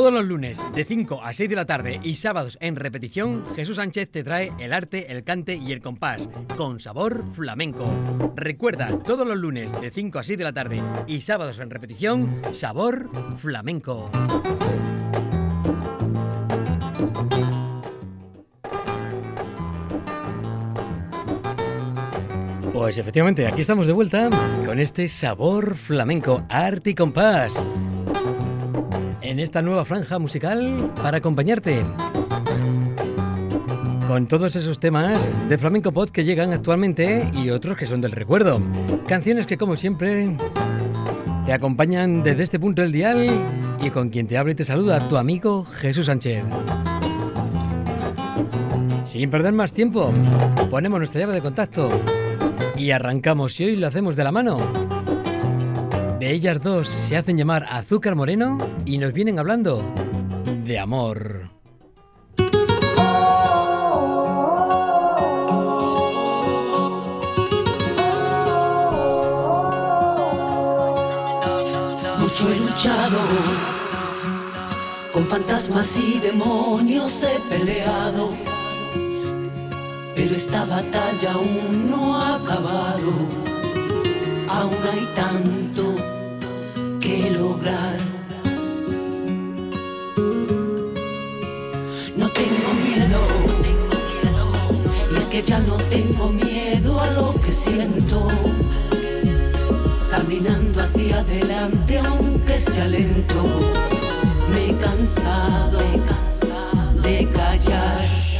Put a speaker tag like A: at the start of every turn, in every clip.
A: Todos los lunes de 5 a 6 de la tarde y sábados en repetición, Jesús Sánchez te trae el arte, el cante y el compás con sabor flamenco. Recuerda, todos los lunes de 5 a 6 de la tarde y sábados en repetición, sabor flamenco. Pues efectivamente, aquí estamos de vuelta con este sabor flamenco, arte y compás. En esta nueva franja musical para acompañarte con todos esos temas de Flamenco Pod que llegan actualmente y otros que son del recuerdo. Canciones que, como siempre, te acompañan desde este punto del dial y con quien te habla y te saluda tu amigo Jesús Sánchez. Sin perder más tiempo, ponemos nuestra llave de contacto y arrancamos, y hoy lo hacemos de la mano de ellas dos. Se hacen llamar Azúcar Moreno y nos vienen hablando de amor.
B: Mucho he luchado, con fantasmas y demonios he peleado, pero esta batalla aún no ha acabado. Aún hay tanto que lograr. No tengo miedo, y es que ya no tengo miedo a lo que siento. Caminando hacia adelante aunque sea lento, me he cansado de callar.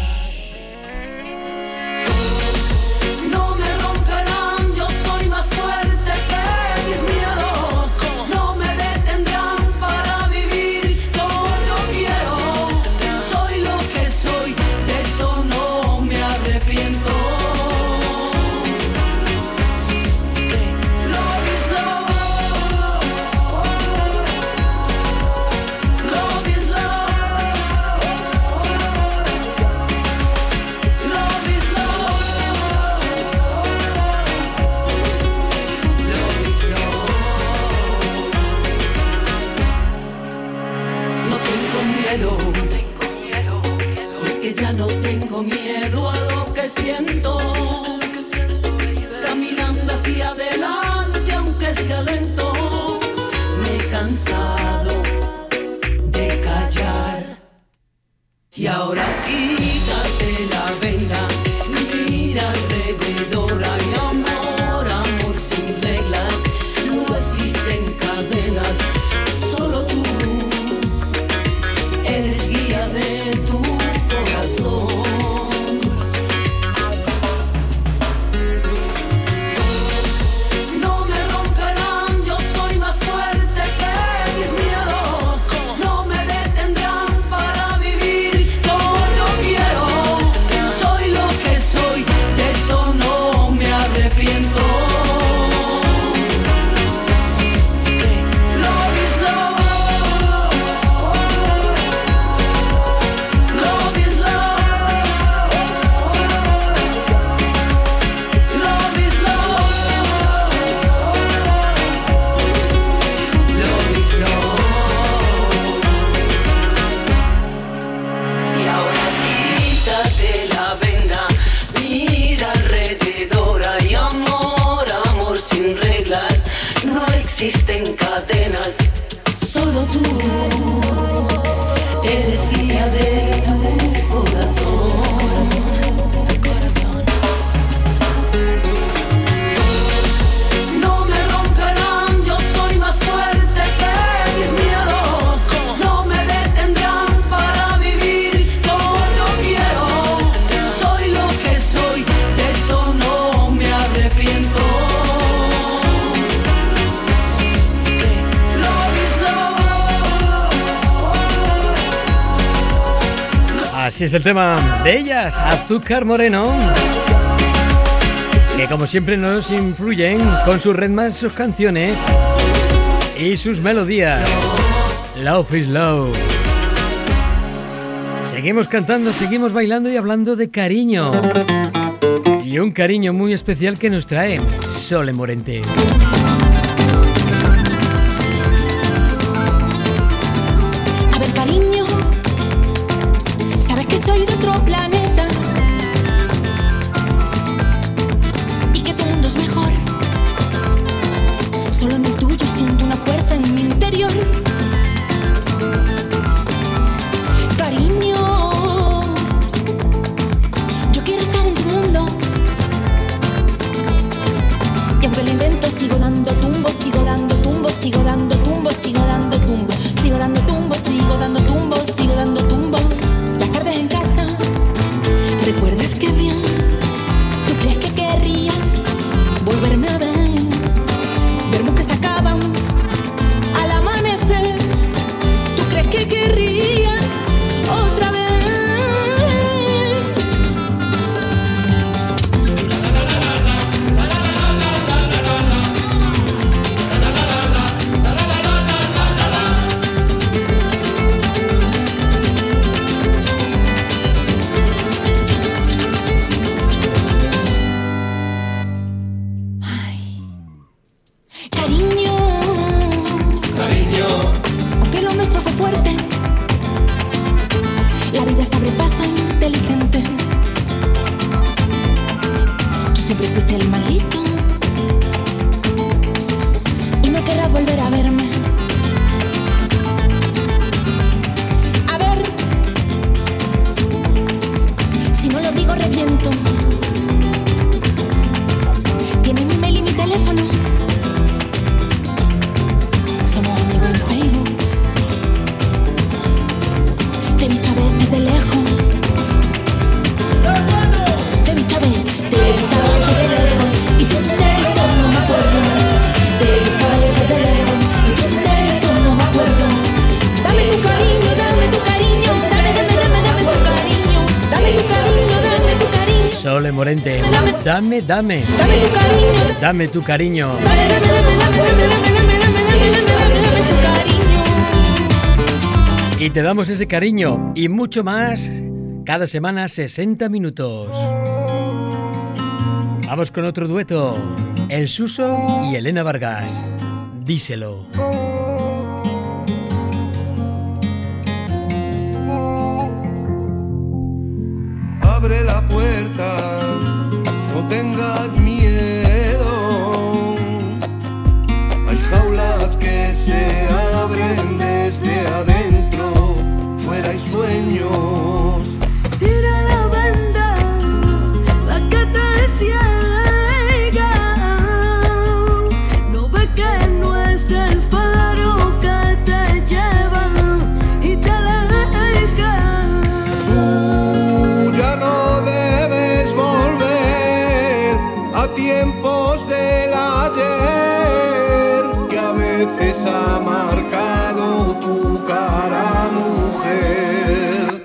B: Caminando hacia adelante aunque sea lento, me he cansado de callar. Y ahora quítate la venda, mira alrededor, hay amor, amor sin reglas, no existen cadenas, solo tú eres guía de tu corazón. Existen cadenas, solo tú eres guía de tu corazón. No me romperán, yo soy más fuerte que mis miedos. No me detendrán para vivir como yo quiero. Soy lo que soy, de eso no me arrepiento.
A: Así es el tema de ellas, Azúcar Moreno, que como siempre nos influyen con sus ritmos, sus canciones y sus melodías. Love is Love. Seguimos cantando, seguimos bailando y hablando de cariño. Y un cariño muy especial que nos trae Sole Morente.
C: A ver, cariño.
A: Sole Morente. Dame, dame. Dame tu cariño. Y te damos ese cariño y mucho más cada semana 60 minutos. Vamos con otro dueto. El Suso y Elena Vargas. Díselo.
C: Abre la puerta, no tengas miedo. Hay jaulas que se abren desde adentro, fuera hay sueños.
B: Tira la venda, la que te ciega. No ves que no es el faro que te lleva y te aleja.
C: Tú ya no debes volver a tiempos del ayer, que a veces ha marcado tu cara, mujer.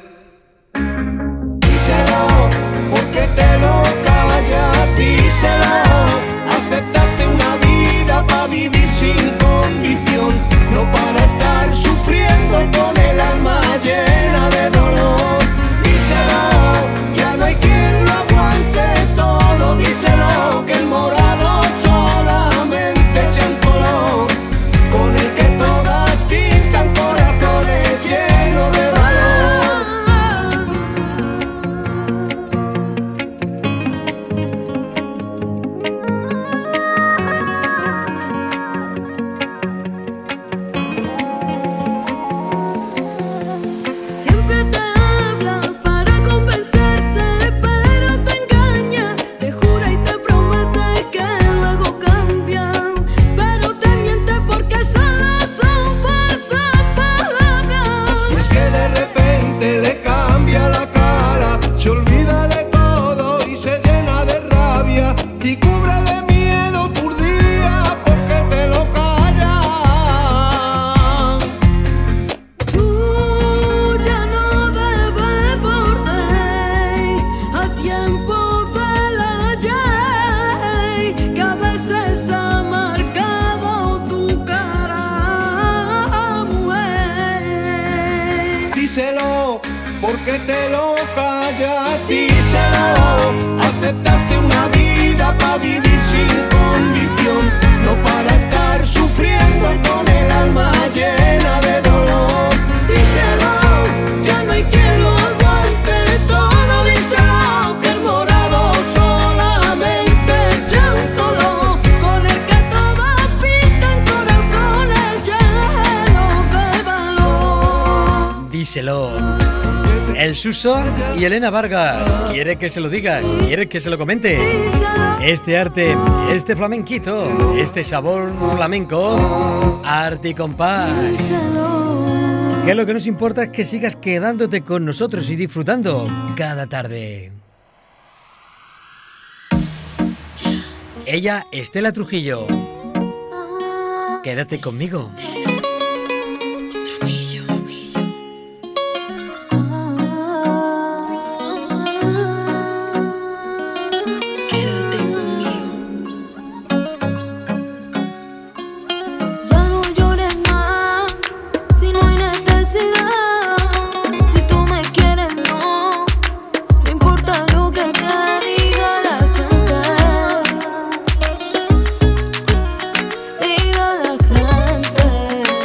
C: Díselo, porque te lo callas, díselo. Aceptaste una vida para vivir sin condición, no para estar sufriendo y con el alma llena de dolor. Díselo, ya no hay quien lo aguante todo, díselo, que el morado solamente sea un color con el que todas pintan corazones llenos de valor.
B: Siempre te habla para convencerte, pero te engaña. Te jura y te promete que luego cambia, pero te miente porque solo son falsas palabras.
C: Y es que de repente le cambia la cara, se olvida de todo y se llena de rabia y cubre de miedo tus días porque te lo callan.
B: Tú ya no debes volver a tiempo del ayer, que a veces ha marcado tu cara, mujer.
C: Díselo, porque te lo callas, díselo. Aceptaste una vida para vivir sin condición, no para estar sufriendo y con el alma llena de dolor. Díselo,
B: Ya no hay quien lo aguante todo, díselo, que el morado solamente sea un color con el que todas pintan corazones llenos de valor.
A: Díselo. El Suso y Elena Vargas. ¿Quiere que se lo digas? ¿Quiere que se lo comente?
B: Díselo.
A: Este arte, este flamenquito, este sabor flamenco, arte y compás. Que lo que nos importa es que sigas quedándote con nosotros y disfrutando cada tarde. Ella, Estela Trujillo. Quédate conmigo.
B: Ya no llores más, si no hay necesidad. Si tú me quieres, no importa lo que te diga la gente. Diga la gente.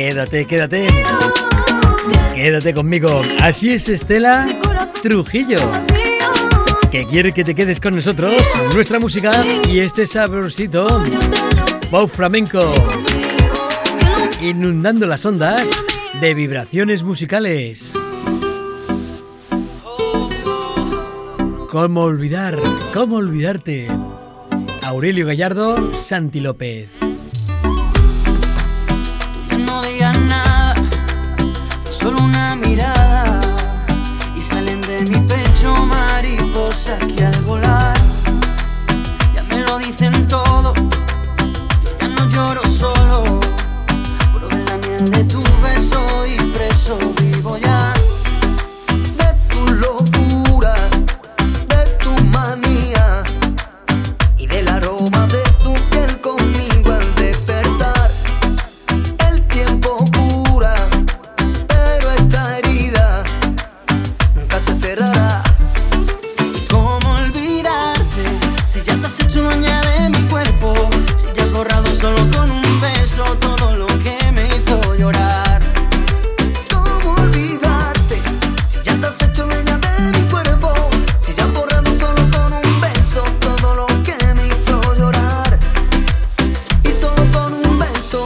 A: Quédate, quédate. Quédate conmigo. Así es Estela Trujillo, que quiere que te quedes con nosotros, nuestra música y este sabrosito pop flamenco, inundando las ondas de vibraciones musicales. ¿Cómo olvidar? ¿Cómo olvidarte? Aurelio Gallardo, Santi López.
B: No digas nada, solo una mirada y salen de mi pecho mariposas que al volar ya me lo dicen todo. Yo ya no lloro solo, probé la miel de tu beso y preso vivo ya. De tu locura, de tu manía y del aroma de tu piel conmigo al despertar. El tiempo cura, pero esta herida nunca se cerrará. ¿Y cómo olvidarte si ya te has hecho dueña de mi cuerpo? Si ya has borrado solo con un beso todo lo que me hizo llorar. ¿Cómo olvidarte si ya te has hecho dueña de mi cuerpo? Si ya has borrado solo con un beso todo lo que me hizo llorar. Y solo con un beso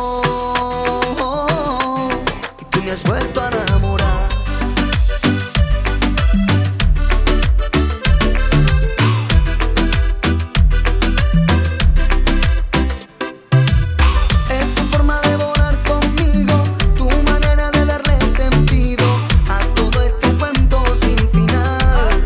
B: y tú me has vuelto a enamorar. Es tu forma de volar conmigo, tu manera de darle sentido a todo este cuento sin final.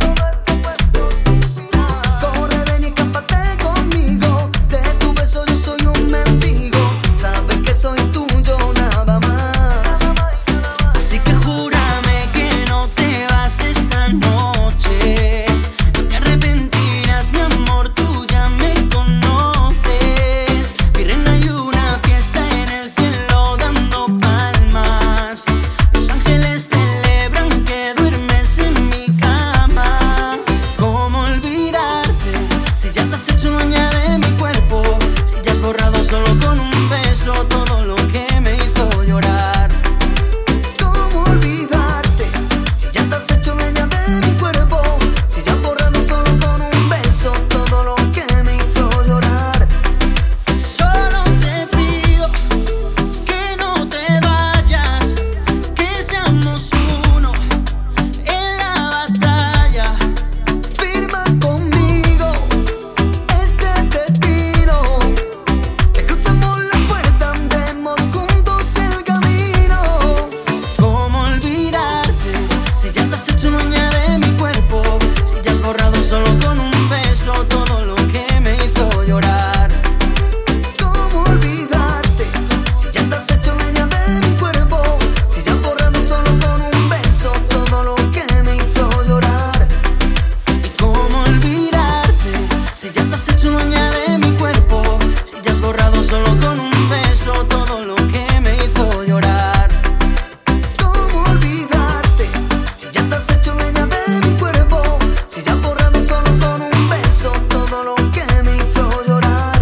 B: Corre, ven y escápate conmigo, de tu beso yo soy un mendigo. Sabes que soy tuyo nada más. Así que júrame que no te vas esta noche. No te arrepentirás, mi amor, tú ya me conoces. Mi reina, hay una fiesta en el cielo dando palmas. Los ángeles celebran que duermes en mi cama. ¿Cómo olvidarte si ya te has hecho dueña de mi cuerpo? Si ya has borrado solo con un beso todo lo que me hizo llorar. ¿Cómo olvidarte si ya te has hecho dueña de mi cuerpo? Si ya has borrado solo con un beso todo lo que me hizo llorar. Solo te pido que no te vayas, que seamos uno en la batalla. Firma conmigo este destino, que cruzamos la puerta, andemos juntos el camino. ¿Cómo olvidarte si ya te has hecho dueña de mi cuerpo? Si ya has borrado solo con un beso todo lo que me hizo llorar. ¿Cómo olvidarte si ya te has hecho dueña de mi cuerpo? Si ya has borrado solo con un beso todo lo que me hizo llorar. ¿Y cómo olvidarte si ya te has hecho dueña de mi cuerpo? Si ya has borrado solo con un beso todo lo que me hizo llorar. ¿Cómo olvidarte si ya te has hecho dueña de mi cuerpo? Si ya has borrado solo con un beso todo lo que me hizo llorar.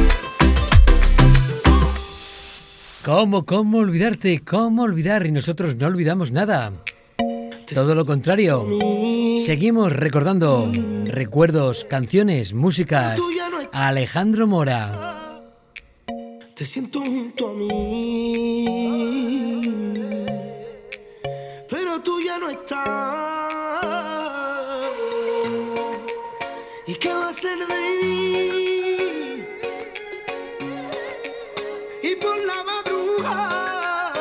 A: ¿Cómo olvidarte? ¿Cómo olvidar? Y nosotros no olvidamos nada. Todo lo contrario. Seguimos recordando recuerdos, canciones, músicas. Alejandro Mora.
C: Te siento junto a mí, pero tú ya no estás. ¿Y qué va a ser de mí? Y por la madrugada,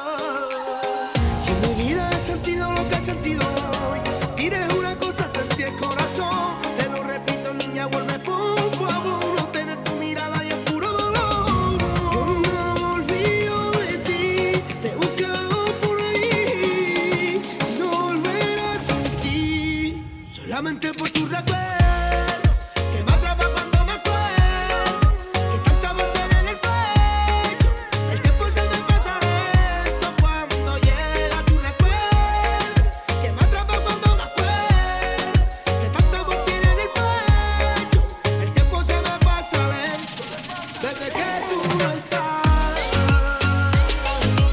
C: y en mi vida he sentido lo que he sentido hoy. Sentir es una cosa, sentir el corazón. Te lo repito, niña, vuelve por favor. No tener tu mirada y el puro dolor. Yo no me olvido de ti, te he buscado por ahí. No volverás sin ti, solamente por tu recuerdo. Que me atrapa cuando me acuerdo, que tanto amor tiene en el pecho. El tiempo se me pasa lento cuando llega tu recuerdo. Que me atrapa cuando me acuerdo, que tanto amor tiene en el pecho. El tiempo se me pasa lento desde que tú no estás.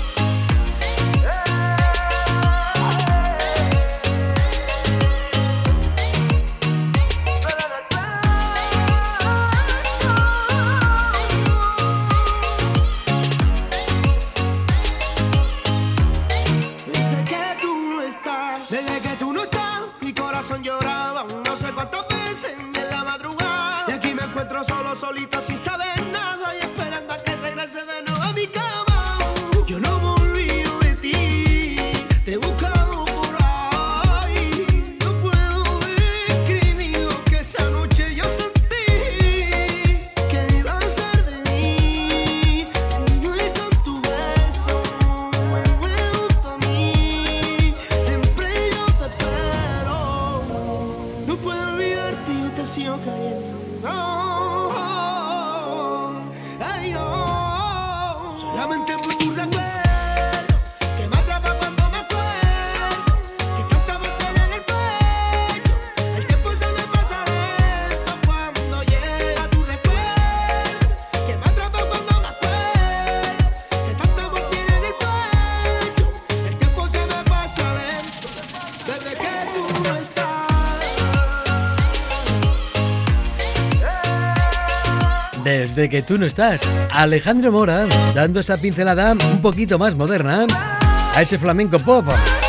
A: de que tú no estás. Alejandro Mora, dando esa pincelada un poquito más moderna a ese flamenco pop.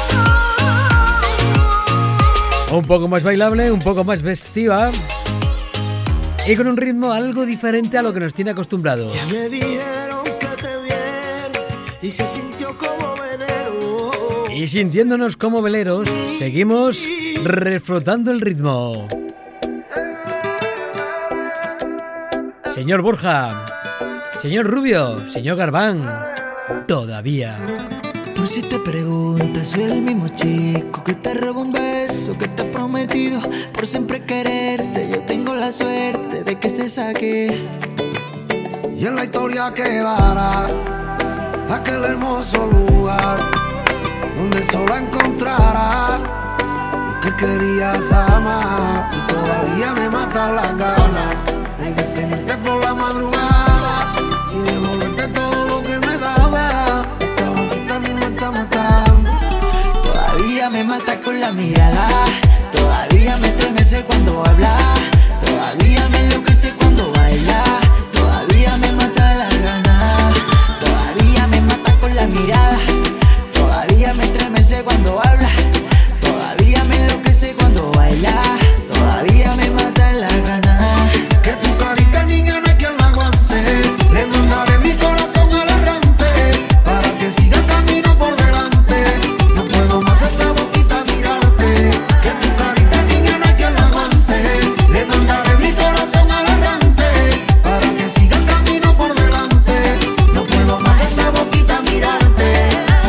A: Un poco más bailable, un poco más festiva y con un ritmo algo diferente a lo que nos tiene acostumbrados.
C: Ya me dijeron que te viene y se sintió como veneno.
A: Y sintiéndonos como veleros, seguimos refrotando el ritmo. Señor Borja, señor Rubio, señor Garbán, todavía.
D: Por si te preguntas, soy el mismo chico que te roba un beso, que te ha prometido por siempre quererte. Yo tengo la suerte de que se saque.
C: Y en la historia quedará aquel hermoso lugar donde solo encontrarás lo que querías amar. Y todavía me matan las ganas de tenerte por la madrugada y devolverte todo lo que me daba. Esta boquita a mí me está matando.
D: Todavía me mata con la mirada, todavía me estremece cuando habla, todavía me enloquece cuando baila, todavía me mata la gana, todavía me mata con la mirada, todavía me estremece cuando habla, todavía me enloquece cuando baila, todavía me mata la gana.
C: Que tu carita, niña, no hay quien la aguante. Le mandaré mi corazón al errante para que siga el camino por delante. No puedo más esa boquita mirarte. Que tu carita, niña, no hay quien la aguante. Le mandaré mi corazón al errante para que siga el camino por delante. No puedo más esa boquita mirarte.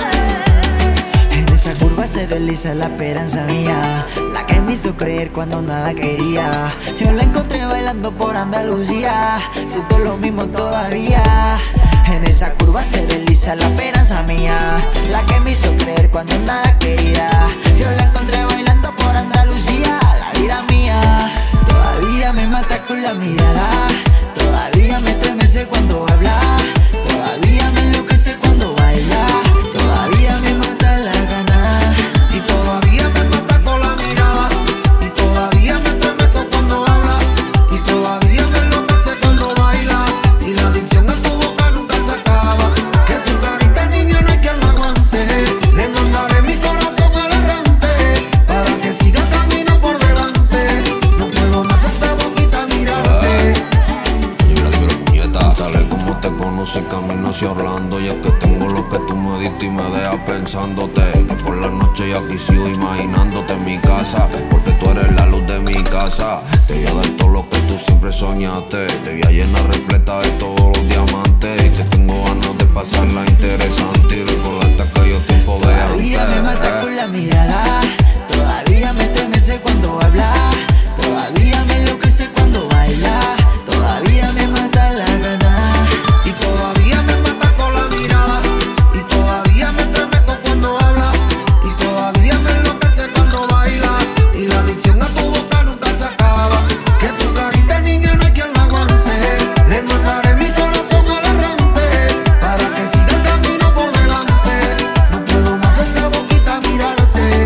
D: En esa curva se desliza la esperanza mía, la que me hizo creer cuando nada quería. Yo la encontré bailando por Andalucía, siento lo mismo todavía. En esa curva se desliza la esperanza mía, la que me hizo creer cuando nada quería. Yo la encontré bailando por Andalucía, la vida mía. Todavía me mata con la mirada, todavía me estremece cuando habla, todavía me enloquece cuando baila, todavía me mata la gana.
C: Y todavía me mata con la mirada. Y todavía me estremezco cuando habla. Y todavía me enloquece cuando baila. Y la adicción a tu boca nunca se acaba. Que tu carita, niña, no hay quien la aguante. Le mandaré mi corazón al errante para que siga el camino por delante. No puedo más esa boquita mirarte.
E: Dímelo, puñeta, dale como te conoce, camino hacia Orlando. Y es que tengo lo que tú me diste y me dejas pensándote. Que por la noche ya aquí sigo imaginándote en mi casa, porque tú eres la luz de mi casa. Te voy a dar todo lo que tú siempre soñaste. Te voy a llenar repleta de todos los diamantes. Y que tengo ganas de pasarla interesante y recordarte aquellos tiempos de
D: Todavía me mata con la mirada, todavía me estremece cuando habla, todavía me enloquece cuando baila, todavía me mata la gana.
C: Y todavía me mata con la mirada. Y todavía me estremezco cuando habla. Y todavía me enloquece cuando baila. Y la adicción a tu boca nunca se acaba. Que tu carita, niña, no hay quien la aguante. Le mandaré mi corazón al errante para que siga el camino por delante. No puedo más esa boquita mirarte.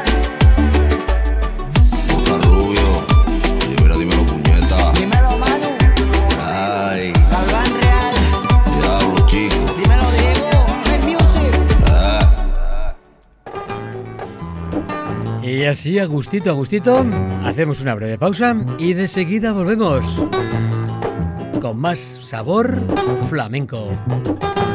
E: Boca Rubio, oye, mira, dímelo, puñeta.
D: Dímelo, Manu,
E: Ay,
D: Galván Real,
E: diablo, chico.
D: dímelo, Diego, Red Music.
A: Y así, a gustito, hacemos una breve pausa y de seguida volvemos con más sabor flamenco.